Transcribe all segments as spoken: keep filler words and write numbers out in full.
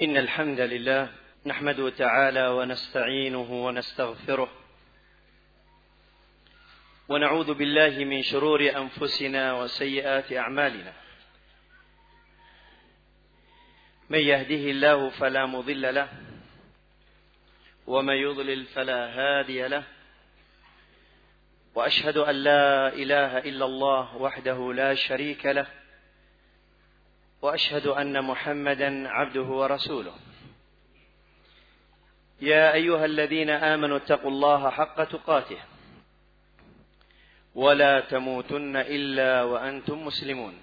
إن الحمد لله نحمده تعالى ونستعينه ونستغفره ونعوذ بالله من شرور أنفسنا وسيئات أعمالنا. من يهده الله فلا مضل له ومن يضلل فلا هادي له، وأشهد أن لا إله إلا الله وحده لا شريك له، وأشهد أن محمدا عبده ورسوله. يا أيها الذين آمنوا اتقوا الله حق تقاته ولا تموتن إلا وأنتم مسلمون.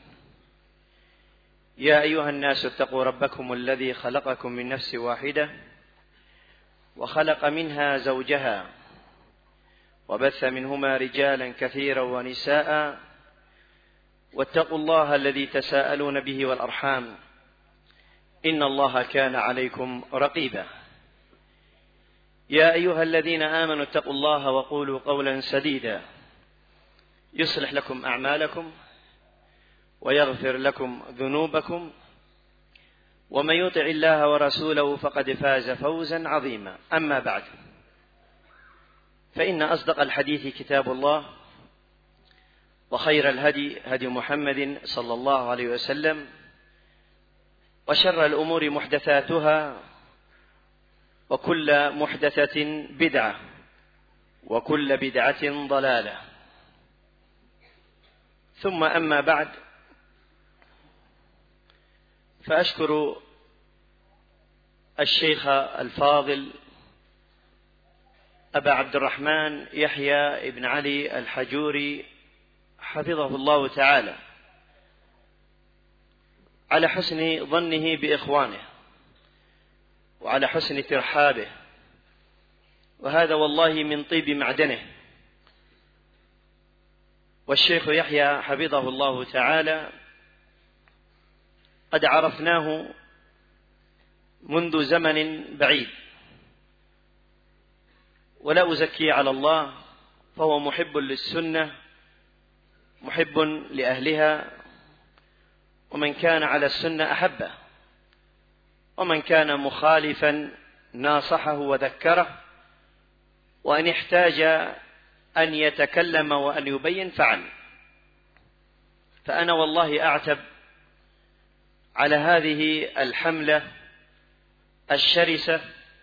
يا أيها الناس اتقوا ربكم الذي خلقكم من نفس واحدة وخلق منها زوجها وبث منهما رجالا كثيرا ونساء، واتقوا الله الذي تساءلون به والأرحام إن الله كان عليكم رقيبا. يا أيها الذين آمنوا اتقوا الله وقولوا قولا سديدا يصلح لكم أعمالكم ويغفر لكم ذنوبكم، ومن يطع الله ورسوله فقد فاز فوزا عظيما. أما بعد، فإن أصدق الحديث كتاب الله، وخير الهدي هدي محمد صلى الله عليه وسلم، وشر الأمور محدثاتها، وكل محدثة بدعة، وكل بدعة ضلالة. ثم أما بعد، فأشكر الشيخ الفاضل أبا عبد الرحمن يحيى بن علي الحجوري حفظه الله تعالى على حسن ظنه بإخوانه وعلى حسن ترحابه، وهذا والله من طيب معدنه. والشيخ يحيى حفظه الله تعالى قد عرفناه منذ زمن بعيد، ولا أزكي على الله، فهو محب للسنة محب لأهلها، ومن كان على السنة أحبه، ومن كان مخالفا ناصحه وذكره، وأن احتاج أن يتكلم وأن يبين فعل. فأنا والله أعتب على هذه الحملة الشرسة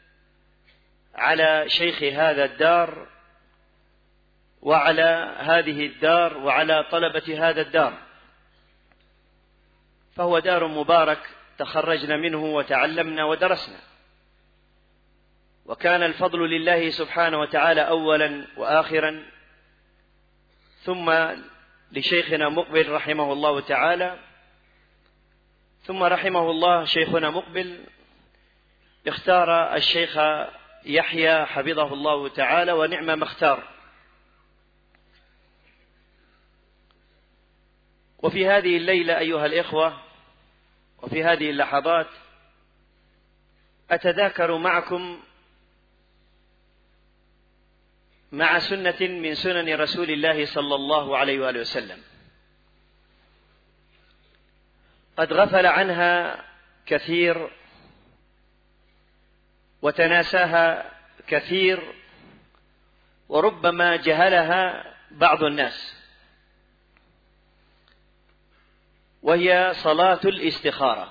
على شيخ هذا الدار وعلى هذه الدار وعلى طلبة هذا الدار، فهو دار مبارك تخرجنا منه وتعلمنا ودرسنا، وكان الفضل لله سبحانه وتعالى أولا وآخرا، ثم لشيخنا مقبل رحمه الله تعالى، ثم رحمه الله شيخنا مقبل اختار الشيخ يحيى حفظه الله تعالى، ونعم ما اختار. وفي هذه الليلة أيها الإخوة، وفي هذه اللحظات، أتذاكر معكم مع سنة من سنن رسول الله صلى الله عليه وآله وسلم قد غفل عنها كثير وتناساها كثير، وربما جهلها بعض الناس، وهي صلاة الاستخارة.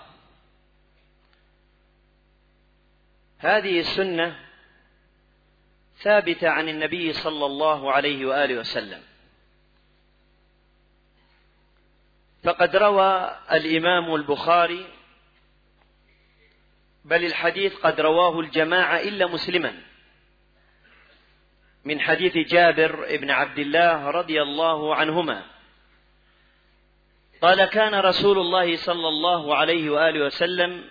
هذه السنة ثابتة عن النبي صلى الله عليه وآله وسلم، فقد روى الإمام البخاري، بل الحديث قد رواه الجماعة إلا مسلما، من حديث جابر بن عبد الله رضي الله عنهما قال: كان رسول الله صلى الله عليه وآله وسلم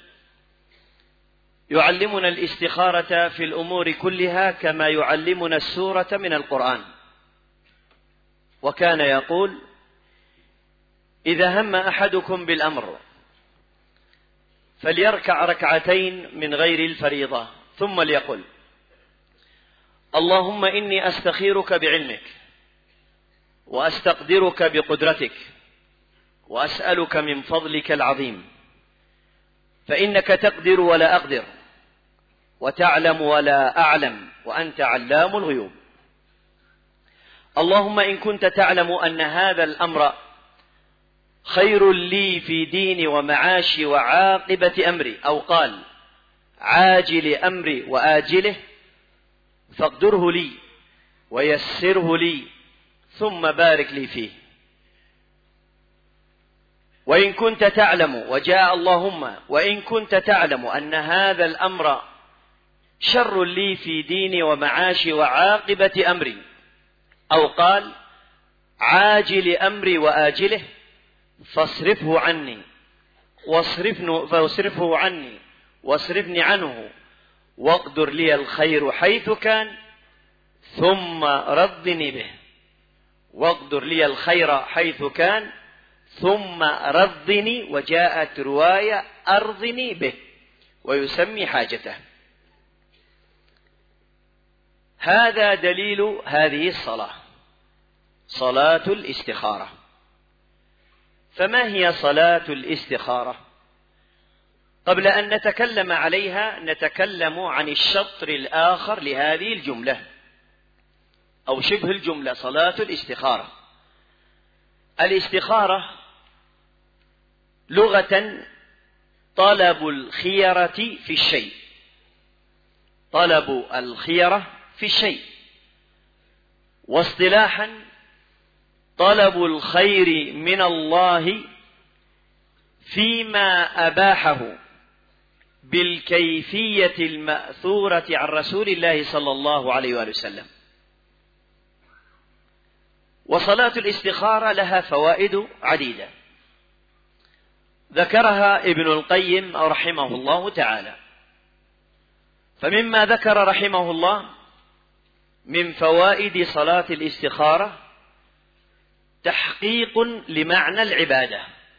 يعلمنا الاستخارة في الأمور كلها كما يعلمنا السورة من القرآن، وكان يقول: إذا هم أحدكم بالأمر فليركع ركعتين من غير الفريضة، ثم ليقل: اللهم إني أستخيرك بعلمك وأستقدرك بقدرتك وأسألك من فضلك العظيم، فإنك تقدر ولا أقدر، وتعلم ولا أعلم، وأنت علام الغيوب. اللهم إن كنت تعلم أن هذا الأمر خير لي في ديني ومعاشي وعاقبة أمري، أو قال عاجل أمري وآجله، فاقدره لي ويسره لي ثم بارك لي فيه. وإن كنت تعلم، وجاء اللهم وإن كنت تعلم أن هذا الأمر شر لي في ديني ومعاشي وعاقبة أمري، أو قال عاجل أمري وآجله، فاصرفه عني واصرفه عني واصرفني عنه، واقدر لي الخير حيث كان ثم ردني به. واقدر لي الخير حيث كان ثم ردني، وجاءت رواية أرضني به، ويسمي حاجته. هذا دليل هذه الصلاة، صلاة الاستخارة. فما هي صلاة الاستخارة؟ قبل أن نتكلم عليها نتكلم عن الشطر الآخر لهذه الجملة أو شبه الجملة، صلاة الاستخارة. الاستخارة لغة طلب الخيرة في الشيء، طلب الخيرة في الشيء، واصطلاحا طلب الخير من الله فيما أباحه بالكيفية المأثورة عن رسول الله صلى الله عليه وآله وسلم. وصلاة الاستخارة لها فوائد عديدة ذكرها ابن القيم رحمه الله تعالى. فمما ذكر رحمه الله من فوائد صلاة الاستخارة تحقيق لمعنى العبادة.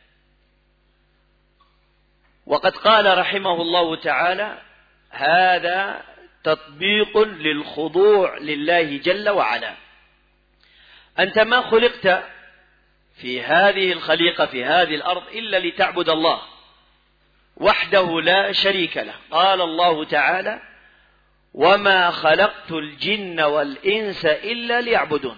وقد قال رحمه الله تعالى هذا تطبيق للخضوع لله جل وعلا. أنت ما خلقت في هذه الخليقة في هذه الأرض إلا لتعبد الله وحده لا شريك له. قال الله تعالى وما خلقت الجن والإنس إلا ليعبدون.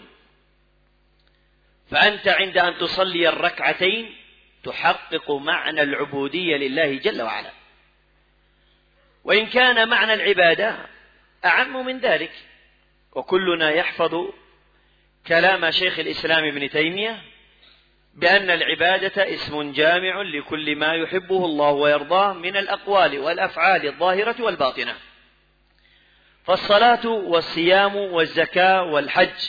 فأنت عند أن تصلي الركعتين تحقق معنى العبودية لله جل وعلا. وإن كان معنى العبادة أعم من ذلك، وكلنا يحفظ كلام شيخ الإسلام ابن تيمية بأن العبادة اسم جامع لكل ما يحبه الله ويرضاه من الأقوال والأفعال الظاهرة والباطنة. فالصلاة والصيام والزكاة والحج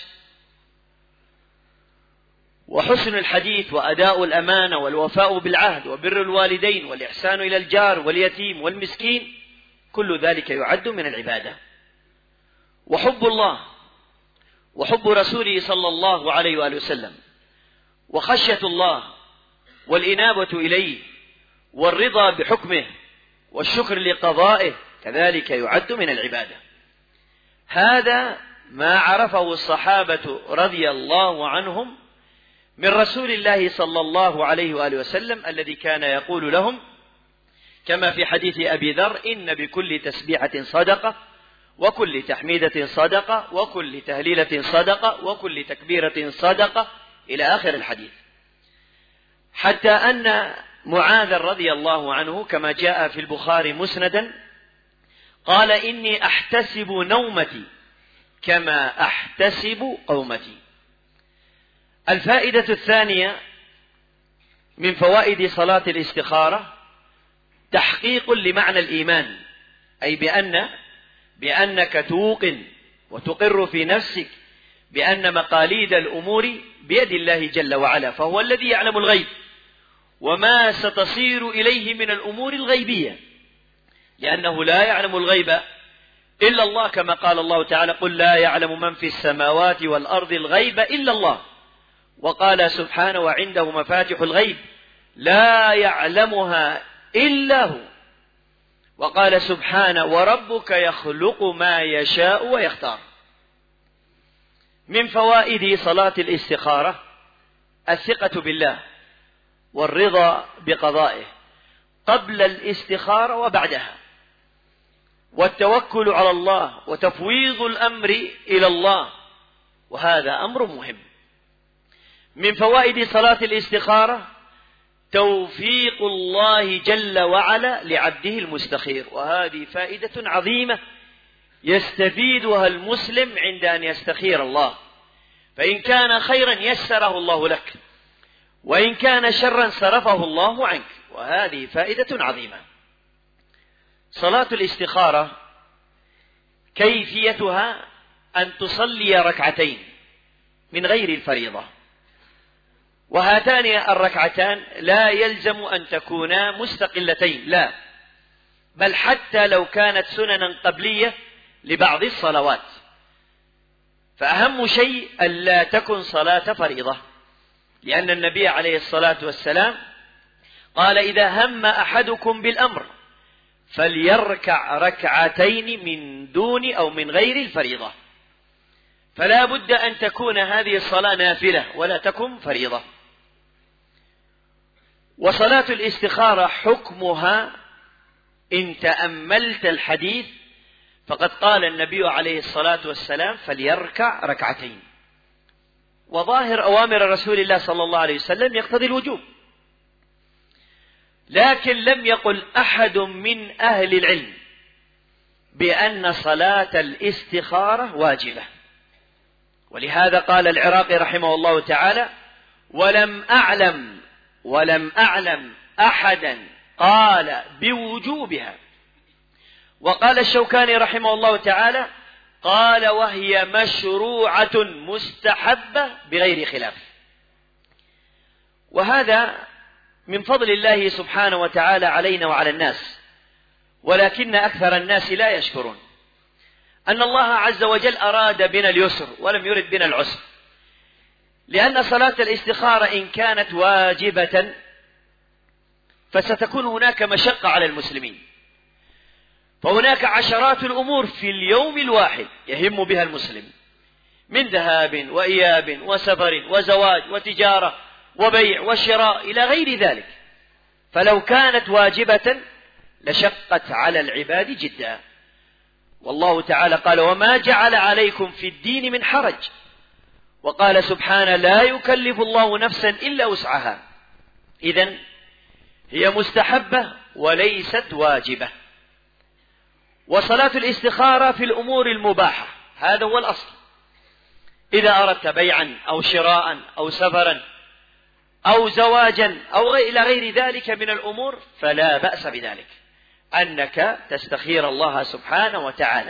وحسن الحديث وأداء الأمانة والوفاء بالعهد وبر الوالدين والإحسان إلى الجار واليتيم والمسكين كل ذلك يعد من العبادة. وحب الله وحب رسوله صلى الله عليه وآله وسلم وخشية الله والإنابة إليه والرضا بحكمه والشكر لقضائه كذلك يعد من العبادة. هذا ما عرفه الصحابة رضي الله عنهم من رسول الله صلى الله عليه وآله وسلم الذي كان يقول لهم كما في حديث أبي ذر إن بكل تسبيحة صدقة وكل تحميدة صدقة وكل تهليلة صدقة وكل تكبيرة صدقة إلى آخر الحديث. حتى أن معاذ رضي الله عنه كما جاء في البخاري مسندا قال إني أحتسب نومتي كما أحتسب قومتي. الفائدة الثانية من فوائد صلاة الاستخارة تحقيق لمعنى الإيمان، أي بأن بأنك توقن وتقر في نفسك بأن مقاليد الأمور بيد الله جل وعلا، فهو الذي يعلم الغيب وما ستصير إليه من الأمور الغيبية، لأنه لا يعلم الغيب إلا الله كما قال الله تعالى قل لا يعلم من في السماوات والأرض الغيب إلا الله. وقال سبحانه وعنده مفاتح الغيب لا يعلمها إلا هو. وقال سبحانه وربك يخلق ما يشاء ويختار. من فوائد صلاة الاستخارة الثقة بالله والرضا بقضائه. قبل الاستخارة وبعدها، والتوكل على الله وتفويض الأمر إلى الله، وهذا أمر مهم. من فوائد صلاة الاستخارة توفيق الله جل وعلا لعبده المستخير، وهذه فائدة عظيمة يستفيدها المسلم عند أن يستخير الله، فإن كان خيرا يسره الله لك، وإن كان شرا صرفه الله عنك، وهذه فائدة عظيمة. صلاة الاستخارة كيفيتها أن تصلي ركعتين من غير الفريضة، وهاتان الركعتان لا يلزم أن تكونا مستقلتين، لا، بل حتى لو كانت سننا قبلية لبعض الصلوات، فأهم شيء ألا تكن صلاة فريضة، لأن النبي عليه الصلاة والسلام قال: إذا هم أحدكم بالأمر فليركع ركعتين من دون أو من غير الفريضة، فلا بد أن تكون هذه الصلاة نافلة ولا تكن فريضة. وصلاة الاستخارة حكمها إن تأملت الحديث فقد قال النبي عليه الصلاة والسلام: فليركع ركعتين، وظاهر أوامر رسول الله صلى الله عليه وسلم يقتضي الوجوب، لكن لم يقل أحد من أهل العلم بأن صلاة الاستخارة واجبة، ولهذا قال العراقي رحمه الله تعالى: ولم أعلم ولم أعلم أحدا قال بوجوبها. وقال الشوكاني رحمه الله تعالى: قال: وهي مشروعة مستحبة بغير خلاف. وهذا من فضل الله سبحانه وتعالى علينا وعلى الناس، ولكن أكثر الناس لا يشكرون أن الله عز وجل أراد بنا اليسر ولم يرد بنا العسر، لأن صلاة الاستخارة إن كانت واجبة فستكون هناك مشقة على المسلمين، فهناك عشرات الأمور في اليوم الواحد يهم بها المسلم، من ذهاب وإياب وسفر وزواج وتجارة وبيع وشراء إلى غير ذلك، فلو كانت واجبة لشقت على العباد جدا. والله تعالى قال: وما جعل عليكم في الدين من حرج، وقال سبحانه: لا يكلف الله نفسا إلا وسعها. إذن هي مستحبة وليست واجبة. وصلاة الاستخارة في الأمور المباحة، هذا هو الأصل. إذا أردت بيعا أو شراء أو سفرا أو زواجا أو إلى غير ذلك من الأمور فلا بأس بذلك، أنك تستخير الله سبحانه وتعالى.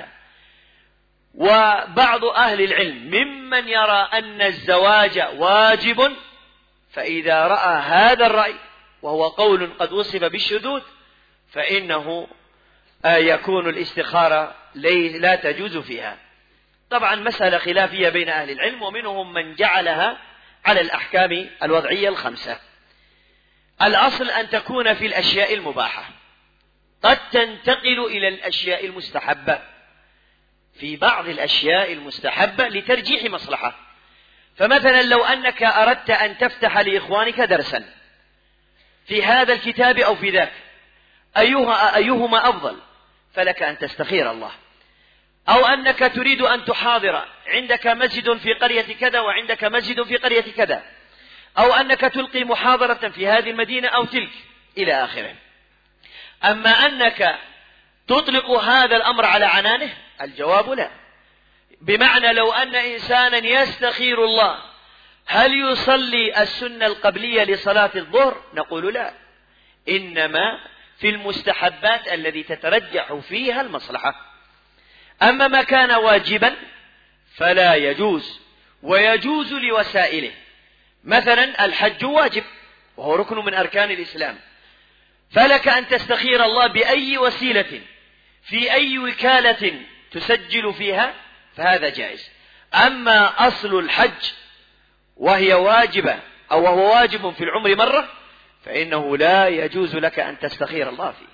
وبعض أهل العلم ممن يرى أن الزواج واجب، فإذا رأى هذا الرأي وهو قول قد وصف بالشذوذ فإنه يكون الاستخارة لا تجوز فيها. طبعا مسألة خلافية بين أهل العلم، ومنهم من جعلها على الأحكام الوضعية الخمسة. الأصل أن تكون في الأشياء المباحة، قد تنتقل إلى الأشياء المستحبة في بعض الأشياء المستحبة لترجيح مصلحة. فمثلا لو أنك أردت أن تفتح لإخوانك درسا في هذا الكتاب أو في ذاك، أيها أيهما أفضل؟ فلك أن تستخير الله. أو أنك تريد أن تحاضر، عندك مسجد في قرية كذا وعندك مسجد في قرية كذا، أو أنك تلقي محاضرة في هذه المدينة أو تلك إلى آخره. أما أنك تطلق هذا الأمر على عنانه، الجواب لا. بمعنى لو أن إنسانا يستخير الله هل يصلي السنة القبلية لصلاة الظهر؟ نقول لا، إنما في المستحبات الذي تترجح فيها المصلحة. أما ما كان واجبا فلا يجوز، ويجوز لوسائله. مثلا الحج واجب وهو ركن من أركان الإسلام، فلك أن تستخير الله بأي وسيلة في أي وكالة تسجل فيها، فهذا جائز. أما أصل الحج وهي واجبة أو وهو واجب في العمر مرة فإنه لا يجوز لك أن تستخير الله فيه.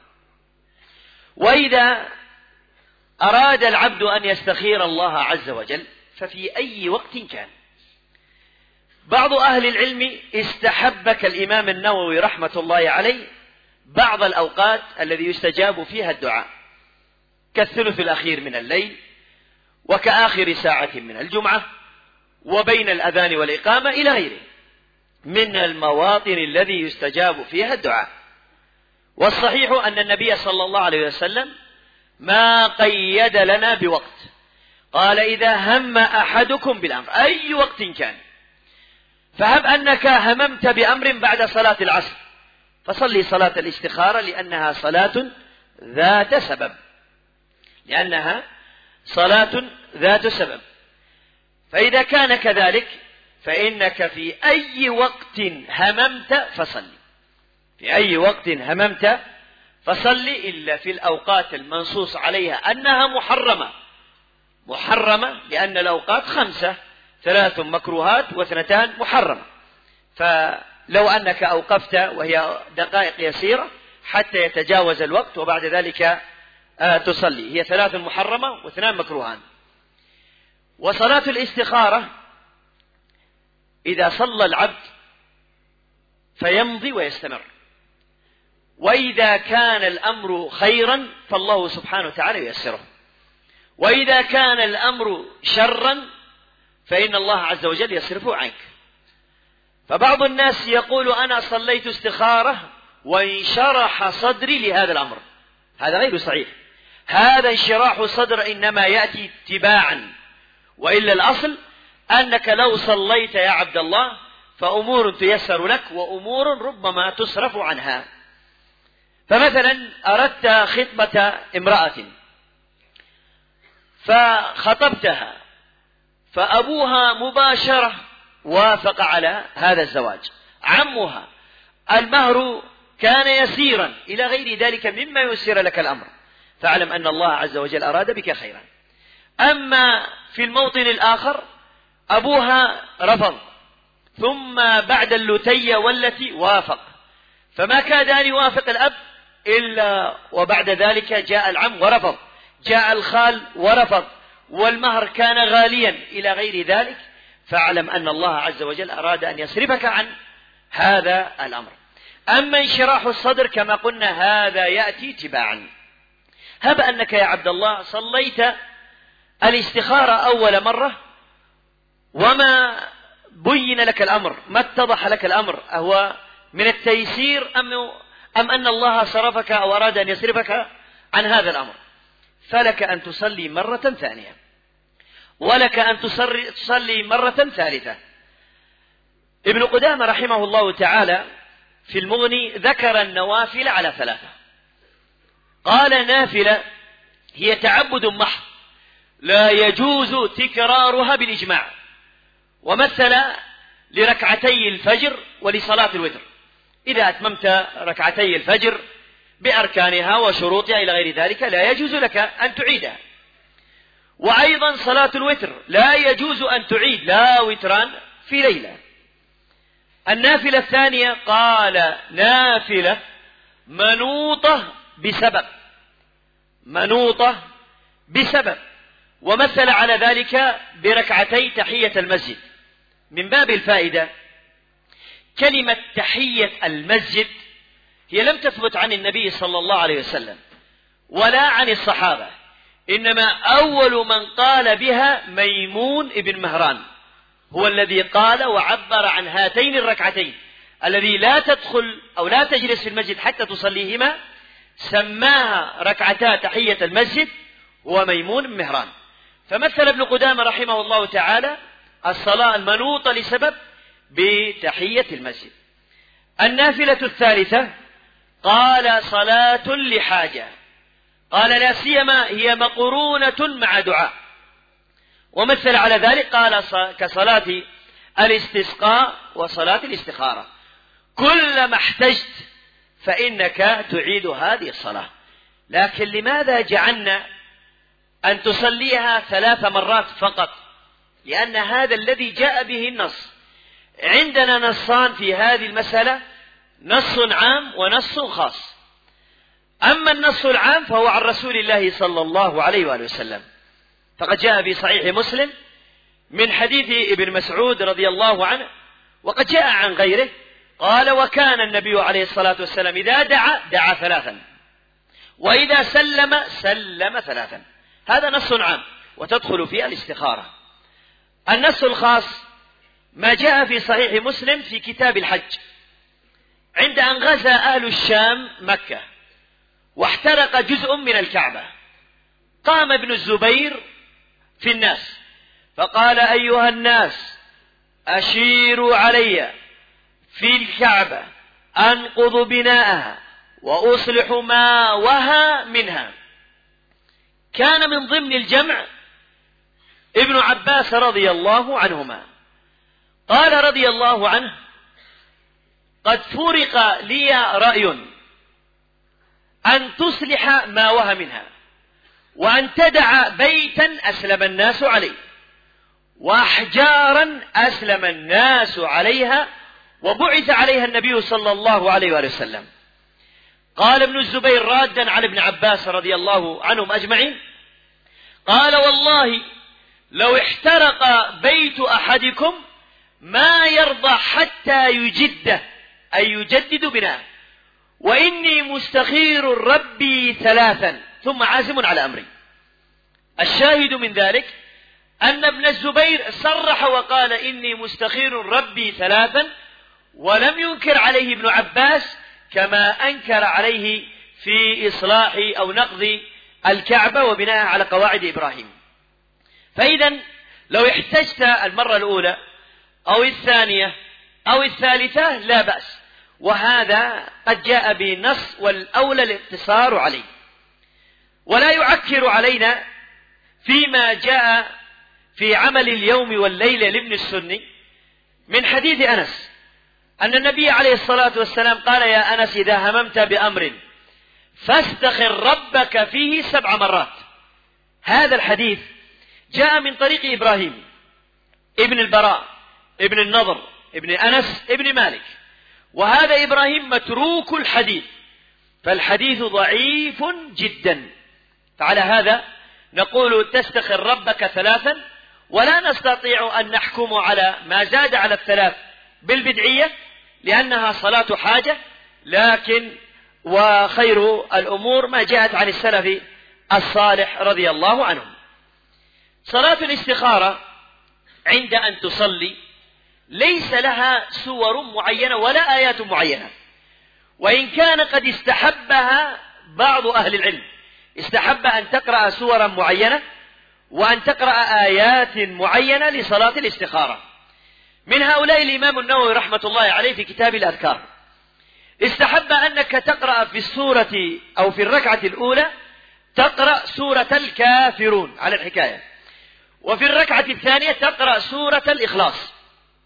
وإذا أراد العبد أن يستخير الله عز وجل ففي أي وقت كان. بعض أهل العلم استحب كالإمام النووي رحمة الله عليه بعض الأوقات الذي يستجاب فيها الدعاء، كالثلث الأخير من الليل، وكآخر ساعة من الجمعة، وبين الأذان والإقامة إلى غيره من المواطن الذي يستجاب فيها الدعاء. والصحيح أن النبي صلى الله عليه وسلم ما قيد لنا بوقت، قال إذا هم أحدكم بالأمر أي وقت كان، فهب أنك هممت بأمر بعد صلاة العصر فصلي صلاة الاستخارة، لأنها صلاة ذات سبب لأنها صلاة ذات سبب. فإذا كان كذلك فإنك في أي وقت هممت فصلي، في أي وقت هممت فصلي، إلا في الأوقات المنصوص عليها أنها محرمة محرمة لأن الأوقات خمسة، ثلاث مكروهات واثنتان محرمة. فلو أنك أوقفت وهي دقائق يسيرة حتى يتجاوز الوقت وبعد ذلك تصلي، هي ثلاث محرمة واثنان مكروهان. وصلاة الاستخارة إذا صلى العبد فيمضي ويستمر، وإذا كان الأمر خيرا فالله سبحانه وتعالى ييسره، وإذا كان الأمر شرا فإن الله عز وجل يصرفه عنك. فبعض الناس يقول أنا صليت استخارة وانشرح صدري لهذا الأمر، هذا غير صحيح. هذا انشراح الصدر إنما يأتي اتباعا، وإلا الأصل أنك لو صليت يا عبد الله فأمور تيسر لك وأمور ربما تصرف عنها. فمثلا أردت خطبة امرأة فخطبتها فأبوها مباشرة وافق على هذا الزواج، عمها المهر كان يسيرا إلى غير ذلك مما يسير لك الأمر، فاعلم أن الله عز وجل أراد بك خيرا. أما في الموطن الآخر أبوها رفض، ثم بعد اللتي والتي وافق، فما كاد أن يوافق الأب إلا وبعد ذلك جاء العم ورفض، جاء الخال ورفض، والمهر كان غاليا إلى غير ذلك، فاعلم أن الله عز وجل أراد أن يصرفك عن هذا الأمر. أما انشراح الصدر كما قلنا هذا يأتي تباعا. هب أنك يا عبد الله صليت الاستخارة أول مرة وما بين لك الأمر، ما اتضح لك الأمر، أهو من التيسير أم, أم أن الله صرفك أو أراد أن يصرفك عن هذا الأمر، فلك أن تصلي مرة ثانية، ولك أن تصلي مرة ثالثة. ابن قدامة رحمه الله تعالى في المغني ذكر النوافل على ثلاثة. قال نافلة هي تعبد محض لا يجوز تكرارها بالإجماع، ومثل لركعتي الفجر ولصلاة الوتر، إذا أتممت ركعتي الفجر بأركانها وشروطها إلى غير ذلك لا يجوز لك أن تعيدها. وأيضا صلاة الوتر لا يجوز أن تعيد لا وتران في ليلة. النافلة الثانية قال نافلة منوطة بسبب، منوطة بسبب، ومثل على ذلك بركعتي تحية المسجد. من باب الفائدة كلمة تحية المسجد هي لم تثبت عن النبي صلى الله عليه وسلم ولا عن الصحابة، إنما أول من قال بها ميمون ابن مهران، هو الذي قال وعبر عن هاتين الركعتين الذي لا تدخل أو لا تجلس في المسجد حتى تصليهما، سماها ركعتا تحية المسجد هو ميمون بن مهران. فمثل ابن قدامة رحمه الله تعالى الصلاة المنوطة لسبب بتحية المسجد. النافلة الثالثة قال صلاة لحاجة، قال لا سيما هي مقرونة مع دعاء، ومثل على ذلك قال كصلاة الاستسقاء وصلاة الاستخارة، كلما احتجت فإنك تعيد هذه الصلاة. لكن لماذا جعلنا أن تصليها ثلاث مرات فقط؟ لأن هذا الذي جاء به النص. عندنا نصان في هذه المسألة، نص عام ونص خاص. أما النص العام فهو عن رسول الله صلى الله عليه وآله وسلم، فقد جاء في صحيح مسلم من حديث ابن مسعود رضي الله عنه، وقد جاء عن غيره قال: وكان النبي عليه الصلاة والسلام إذا دعا دعا ثلاثا، وإذا سلم سلم ثلاثا. هذا نص عام وتدخل فيه الاستخارة. النص الخاص ما جاء في صحيح مسلم في كتاب الحج، عند أن غزا أهل الشام مكة واحترق جزء من الكعبة، قام ابن الزبير في الناس فقال: أيها الناس، أشيروا علي في الكعبة أنقض بناءها وأصلح ما وهى منها. كان من ضمن الجمع ابن عباس رضي الله عنهما، قال رضي الله عنه: قد فرق لي رأي أن تصلح ما وهى منها، وأن تدع بيتا أسلم الناس عليه، وأحجارا أسلم الناس عليها، وبعث عليها النبي صلى الله عليه وآله وسلم. قال ابن الزبير رادا على ابن عباس رضي الله عنهم أجمعين، قال: والله لو احترق بيت أحدكم ما يرضى حتى يجده، أي يجدد بناءه، وإني مستخير ربي ثلاثا ثم عازم على أمري. الشاهد من ذلك أن ابن الزبير صرح وقال: إني مستخير ربي ثلاثا، ولم ينكر عليه ابن عباس كما أنكر عليه في إصلاح أو نقض الكعبة وبناءها على قواعد إبراهيم. فإذا لو احتجت المرة الأولى أو الثانية أو الثالثة لا بأس، وهذا قد جاء بنص، والأولى الاقتصار عليه. ولا يعكر علينا فيما جاء في عمل اليوم والليلة لابن السني من حديث أنس أن النبي عليه الصلاة والسلام قال: يا أنس، إذا هممت بأمر فاستخر ربك فيه سبع مرات. هذا الحديث جاء من طريق إبراهيم ابن البراء ابن النضر ابن أنس ابن مالك، وهذا إبراهيم متروك الحديث، فالحديث ضعيف جدا. فعلى هذا نقول تستخر ربك ثلاثا، ولا نستطيع أن نحكم على ما زاد على الثلاث بالبدعية، لأنها صلاة حاجة، لكن وخير الأمور ما جاءت عن السلف الصالح رضي الله عنهم. صلاة الاستخارة عند أن تصلي ليس لها سور معينة ولا آيات معينة، وإن كان قد استحبها بعض أهل العلم، استحب أن تقرأ سورا معينة وأن تقرأ آيات معينة لصلاة الاستخارة. من هؤلاء الإمام النووي رحمة الله عليه في كتاب الأذكار، استحب أنك تقرأ في السورة أو في الركعة الأولى تقرأ سورة الكافرون على الحكاية، وفي الركعة الثانية تقرأ سورة الإخلاص،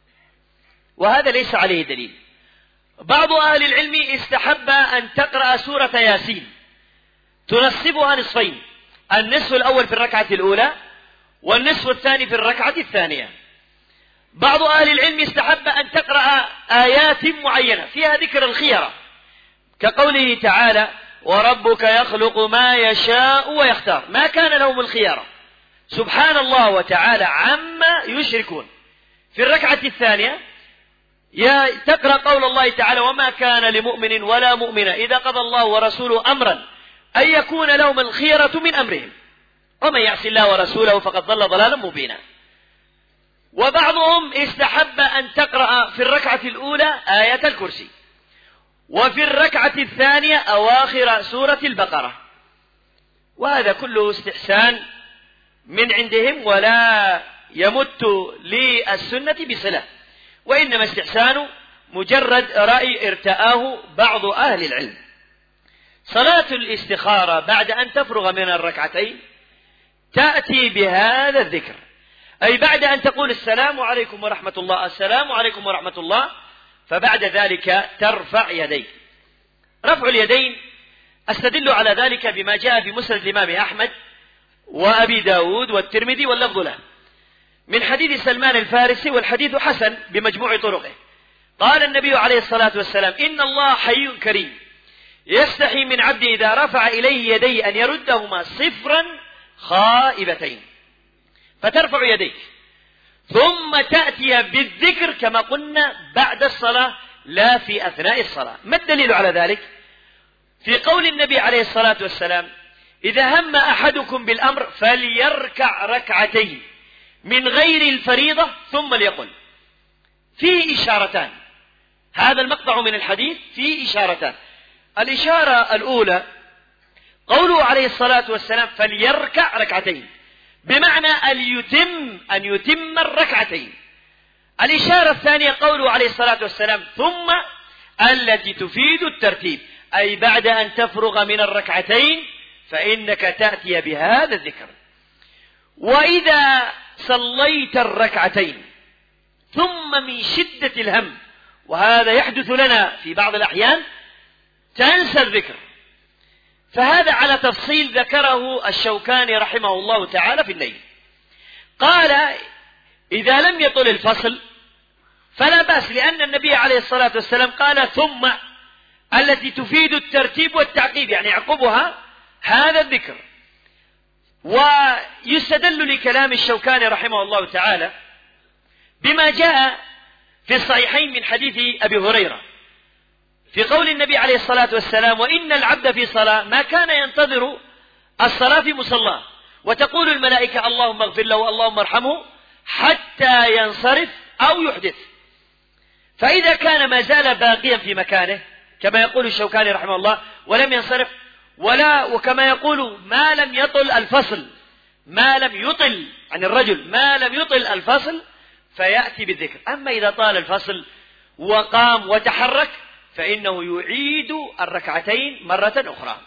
وهذا ليس عليه دليل. بعض أهل العلم استحب أن تقرأ سورة ياسين، تنصبها نصفين، النصف الأول في الركعة الأولى والنصف الثاني في الركعة الثانية. بعض أهل العلم استحب أن تقرأ آيات معينة فيها ذكر الخيرة، كقوله تعالى: وربك يخلق ما يشاء ويختار، ما كان لهم الخيرة، سبحان الله وتعالى عما يشركون. في الركعة الثانية تقرأ قول الله تعالى: وما كان لمؤمن ولا مؤمنة إذا قضى الله ورسوله أمرا أن يكون لهم الخيرة من أمرهم ومن يعص الله ورسوله فقد ضل ضلالا مبينا. وبعضهم استحب أن تقرأ في الركعة الأولى آية الكرسي، وفي الركعة الثانية أواخر سورة البقرة، وهذا كله استحسان من عندهم ولا يمت للسنة بصلة، وإنما استحسان مجرد رأي ارتآه بعض أهل العلم. صلاة الاستخارة بعد أن تفرغ من الركعتين تأتي بهذا الذكر، أي بعد أن تقول السلام عليكم ورحمة الله السلام عليكم ورحمة الله، فبعد ذلك ترفع يديك. رفع اليدين أستدل على ذلك بما جاء في مسند الإمام أحمد وأبي داود والترمذي واللفظ له من حديث سلمان الفارسي، والحديث حسن بمجموع طرقه. قال النبي عليه الصلاة والسلام: إن الله حي كريم يستحي من عبده إذا رفع إليه يديه أن يردهما صفرا خائبتين، فترفع يديك ثم تأتي بالذكر كما قلنا بعد الصلاة لا في أثناء الصلاة. ما الدليل على ذلك؟ في قول النبي عليه الصلاة والسلام: إذا هم أحدكم بالأمر فليركع ركعتين من غير الفريضة ثم ليقل. فيه إشارتان، هذا المقطع من الحديث فيه إشارتان. الإشارة الأولى قوله عليه الصلاة والسلام: فليركع ركعتين، بمعنى أن يتم أن يتم الركعتين. الإشارة الثانية قوله عليه الصلاة والسلام: ثم، التي تفيد الترتيب، أي بعد أن تفرغ من الركعتين فإنك تأتي بهذا الذكر. وإذا صليت الركعتين ثم من شدة الهم، وهذا يحدث لنا في بعض الأحيان، تنسى الذكر، فهذا على تفصيل ذكره الشوكاني رحمه الله تعالى في النيل. قال: إذا لم يطل الفصل فلا بأس، لأن النبي عليه الصلاة والسلام قال: ثم، التي تفيد الترتيب والتعقيب، يعني يعقبها هذا الذكر. ويستدل لكلام الشوكاني رحمه الله تعالى بما جاء في الصحيحين من حديث أبي هريرة في قول النبي عليه الصلاة والسلام: وإن العبد في صلاة ما كان ينتظر الصلاة في مصلاه، وتقول الملائكة: اللهم اغفر له اللهم ارحمه، حتى ينصرف أو يحدث. فإذا كان ما زال باقيا في مكانه كما يقول الشوكاني رحمه الله ولم ينصرف، ولا وكما يقول ما لم يطل الفصل، ما لم يطل عن الرجل ما لم يطل الفصل، فيأتي بالذكر. أما إذا طال الفصل وقام وتحرك فإنه يعيد الركعتين مرة أخرى.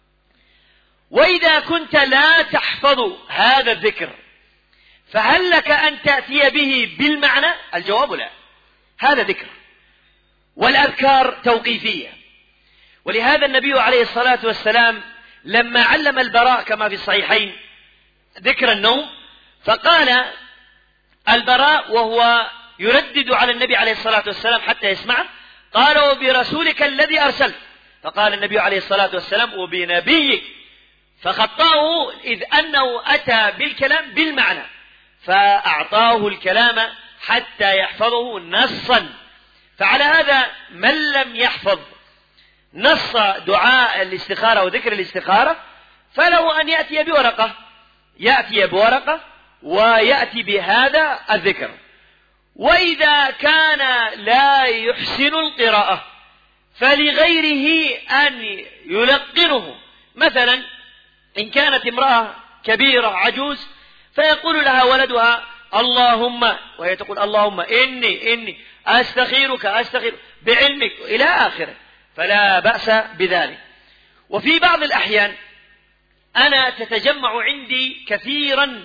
وإذا كنت لا تحفظ هذا الذكر فهل لك أن تأتي به بالمعنى؟ الجواب لا، هذا ذكر، والأذكار توقيفية. ولهذا النبي عليه الصلاة والسلام لما علم البراء كما في الصحيحين ذكر النوم، فقال البراء وهو يردد على النبي عليه الصلاة والسلام حتى يسمعه، قال: وبرسولك الذي أرسلت. فقال النبي عليه الصلاة والسلام: وبنبيك. فخطاه إذ أنه أتى بالكلام بالمعنى، فأعطاه الكلام حتى يحفظه نصا. فعلى هذا من لم يحفظ نص دعاء الاستخارة وذكر الاستخارة فله أن يأتي بورقة، يأتي بورقة ويأتي بهذا الذكر. وإذا كان لا يحسن القراءة فلغيره أن يلقنه. مثلا إن كانت امرأة كبيرة عجوز فيقول لها ولدها: اللهم، وهي تقول: اللهم إني إني أستخيرك أستخير بعلمك إلى آخره، فلا بأس بذلك. وفي بعض الأحيان أنا تتجمع عندي كثيرا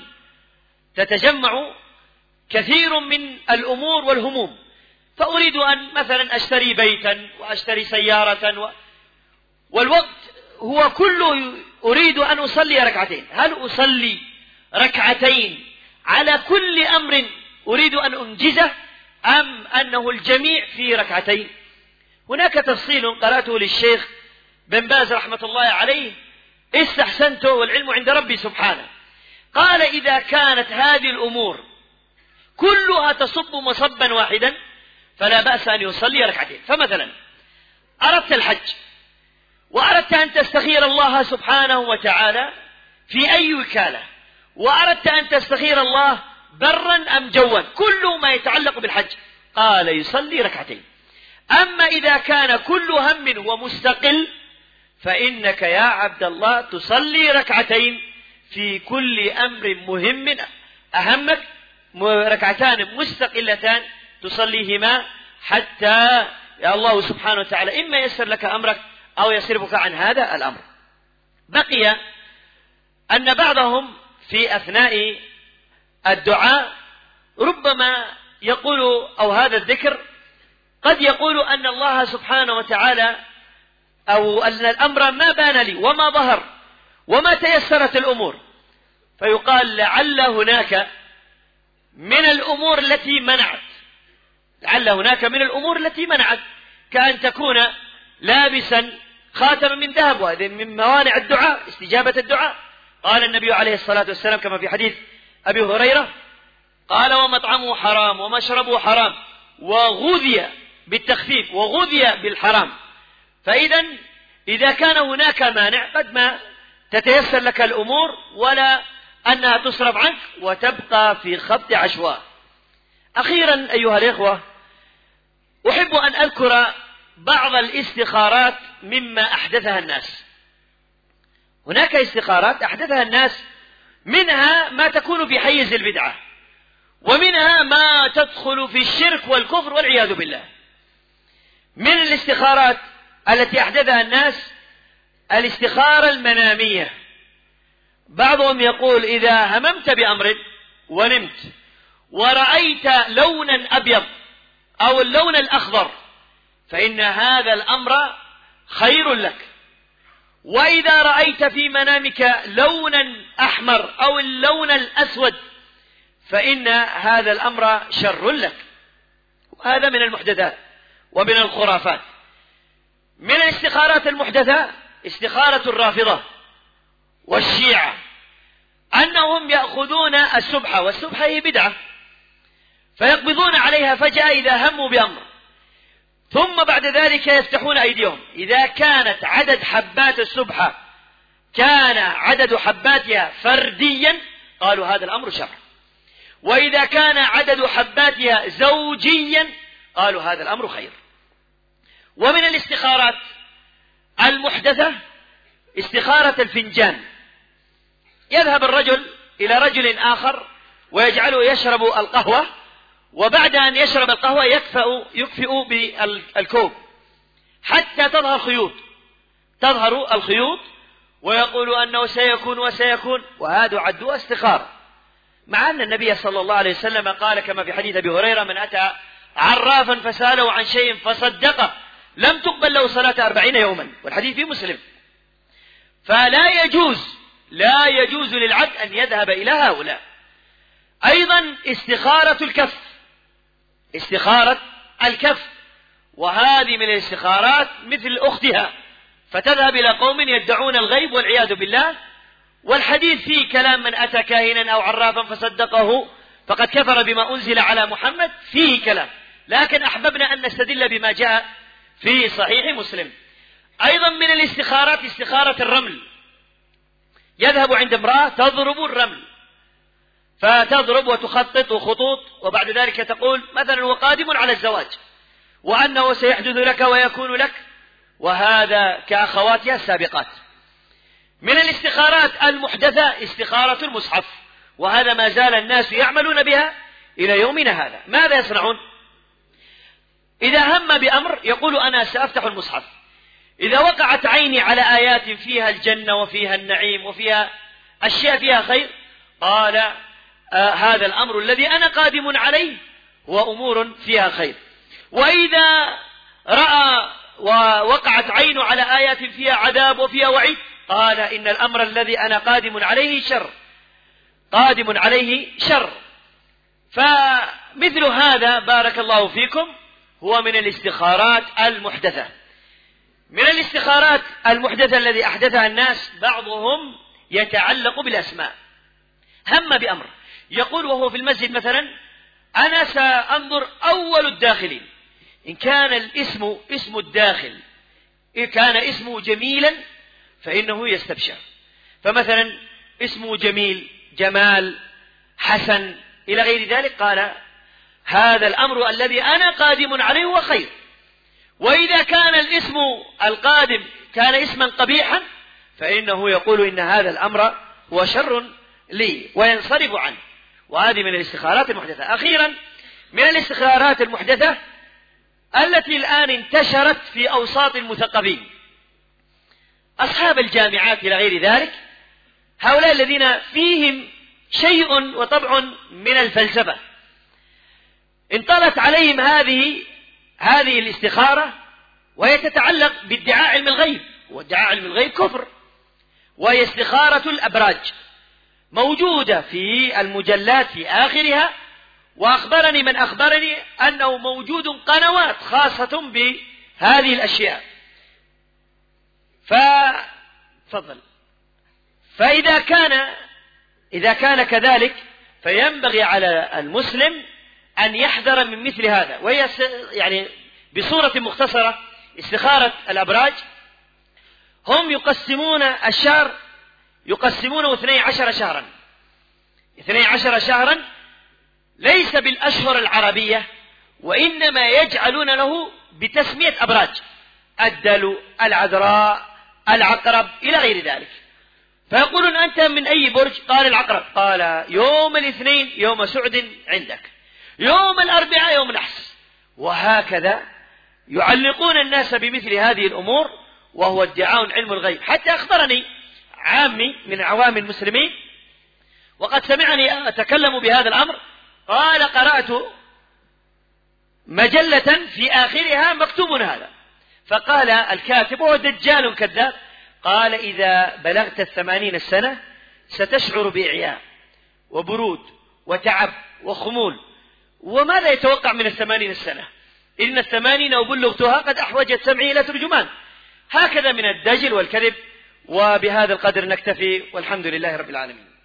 تتجمع كثير من الأمور والهموم، فأريد أن مثلا أشتري بيتا وأشتري سيارة و... والوقت هو كله أريد أن أصلي ركعتين. هل أصلي ركعتين على كل أمر أريد أن أنجزه، أم أنه الجميع في ركعتين؟ هناك تفصيل قرأته للشيخ بن باز رحمة الله عليه استحسنته والعلم عند ربي سبحانه. قال: إذا كانت هذه الأمور كلها تصب مصبا واحدا فلا بأس أن يصلي ركعتين. فمثلا أردت الحج وأردت أن تستخير الله سبحانه وتعالى في أي وكالة، وأردت أن تستخير الله برا أم جوا، كل ما يتعلق بالحج، قال: يصلي ركعتين. أما إذا كان كل هم ومستقل فإنك يا عبد الله تصلي ركعتين في كل أمر مهم أهمك، ركعتان مستقلتان تصليهما حتى يا الله سبحانه وتعالى إما يسر لك أمرك أو يصرفك عن هذا الأمر. بقي أن بعضهم في أثناء الدعاء ربما يقول، أو هذا الذكر قد يقول أن الله سبحانه وتعالى أو أن الأمر ما بان لي وما ظهر وما تيسرت الأمور، فيقال: لعل هناك من الأمور التي منعت لعل هناك من الأمور التي منعت كأن تكون لابسا خاتما من ذهب، وهذا من موانع الدعاء استجابة الدعاء. قال النبي عليه الصلاة والسلام كما في حديث أبي هريرة قال: ومطعمه حرام ومشربه حرام وغذي بالتخفيف وغذي بالحرام. فإذا إذا كان هناك مانع قد ما تتيسر لك الأمور ولا أنها تصرف عنك وتبقى في خبط عشواء. أخيرا أيها الإخوة، أحب أن أذكر بعض الاستخارات مما أحدثها الناس. هناك استخارات أحدثها الناس، منها ما تكون في حيز البدعة، ومنها ما تدخل في الشرك والكفر والعياذ بالله. من الاستخارات التي أحدثها الناس الاستخارة المنامية. بعضهم يقول إذا هممت بأمر ونمت ورأيت لونا أبيض أو اللون الأخضر فإن هذا الأمر خير لك، وإذا رأيت في منامك لونا أحمر أو اللون الأسود فإن هذا الأمر شر لك. وهذا من المحدثات ومن الخرافات. من الاستخارات المحدثة استخارة الرافضة والشيعة، أنهم يأخذون السبحة، والسبحة هي بدعة، فيقبضون عليها فجأة إذا هموا بأمر، ثم بعد ذلك يفتحون أيديهم. إذا كانت عدد حبات السبحة كان عدد حباتها فرديا قالوا هذا الأمر شر، وإذا كان عدد حباتها زوجيا قالوا هذا الأمر خير. ومن الاستخارات المحدثة استخارة الفنجان. يذهب الرجل إلى رجل آخر ويجعله يشرب القهوة، وبعد أن يشرب القهوة يكفئ, يكفئ بالكوب حتى تظهر خيوط تظهر الخيوط ويقول أنه سيكون وسيكون، وهذا عدوا استخارة، مع أن النبي صلى الله عليه وسلم قال كما في حديث أبي هريرة: من أتى عرافا فسأله عن شيء فصدقه لم تقبل له صلاة أربعين يوما، والحديث في مسلم. فلا يجوز لا يجوز للعبد أن يذهب إلى هؤلاء. أيضا استخارة الكف استخارة الكف وهذه من الاستخارات مثل أختها، فتذهب إلى قوم يدعون الغيب والعياذ بالله، والحديث فيه كلام: من أتى كاهنا أو عرافا فصدقه فقد كفر بما أنزل على محمد، فيه كلام، لكن أحببنا أن نستدل بما جاء في صحيح مسلم. أيضا من الاستخارات استخارة الرمل. يذهب عند امرأة تضرب الرمل، فتضرب وتخطط خطوط، وبعد ذلك تقول مثلا وقادم على الزواج وأنه سيحدث لك ويكون لك، وهذا كأخواتها السابقات. من الاستخارات المحدثة استخارة المصحف، وهذا ما زال الناس يعملون بها إلى يومنا هذا. ماذا يصنعون؟ إذا هم بأمر يقول أنا سأفتح المصحف، إذا وقعت عيني على آيات فيها الجنة وفيها النعيم وفيها أشياء فيها خير قال آه هذا الأمر الذي أنا قادم عليه هو أمور فيها خير. وإذا رأى ووقعت عينه على آيات فيها عذاب وفيها وعيد قال إن الأمر الذي أنا قادم عليه شر قادم عليه شر. فمثل هذا بارك الله فيكم هو من الاستخارات المحدثة. من الاستخارات المحدثة الذي أحدثها الناس بعضهم يتعلق بالأسماء. هم بأمر يقول وهو في المسجد مثلا: أنا سأنظر أول الداخلين، إن كان الاسم اسم الداخل إن كان اسمه جميلا فإنه يستبشر، فمثلا اسمه جميل، جمال، حسن إلى غير ذلك، قال هذا الأمر الذي أنا قادم عليه هو خير. وإذا كان الاسم القادم كان اسما قبيحا فإنه يقول إن هذا الأمر هو شر لي وينصرف عنه. وهذه من الاستخارات المحدثة. أخيرا من الاستخارات المحدثة التي الآن انتشرت في أوساط المثقفين، أصحاب الجامعات إلى غير ذلك، هؤلاء الذين فيهم شيء وطبع من الفلسفة، انطلت عليهم هذه هذه الاستخارة، وهي تتعلق بادعاء علم الغيب، وادعاء علم الغيب كفر. وهي استخارة الأبراج، موجودة في المجلات في آخرها، وأخبرني من أخبرني أنه موجود قنوات خاصة بهذه الأشياء. ففضل فإذا كان إذا كان كذلك فينبغي على المسلم أن يحذر من مثل هذا، وهي يعني بصورة مختصرة استخارة الأبراج. هم يقسمون الشهر يقسمونه اثني عشر شهرا اثني عشر شهرا ليس بالأشهر العربية، وإنما يجعلون له بتسمية أبراج: الدلو، العذراء، العقرب، إلى غير ذلك. فيقولون أنت من أي برج؟ قال العقرب. قال يوم الاثنين يوم سعد عندك، يوم الأربعاء يوم نحس، وهكذا يعلقون الناس بمثل هذه الأمور، وهو ادعاء علم الغيب. حتى أخبرني عامي من عوام المسلمين وقد سمعني أتكلم بهذا الأمر، قال قرأت مجلة في آخرها مكتوب هذا، فقال الكاتب وهو دجال كذاب، قال إذا بلغت الثمانين السنة ستشعر بإعياء وبرود وتعب وخمول. وماذا يتوقع من الثمانين السنة؟ إن الثمانين وبلغتها قد أحوجت سمعي إلى ترجمان. هكذا من الدجل والكذب. وبهذا القدر نكتفي، والحمد لله رب العالمين.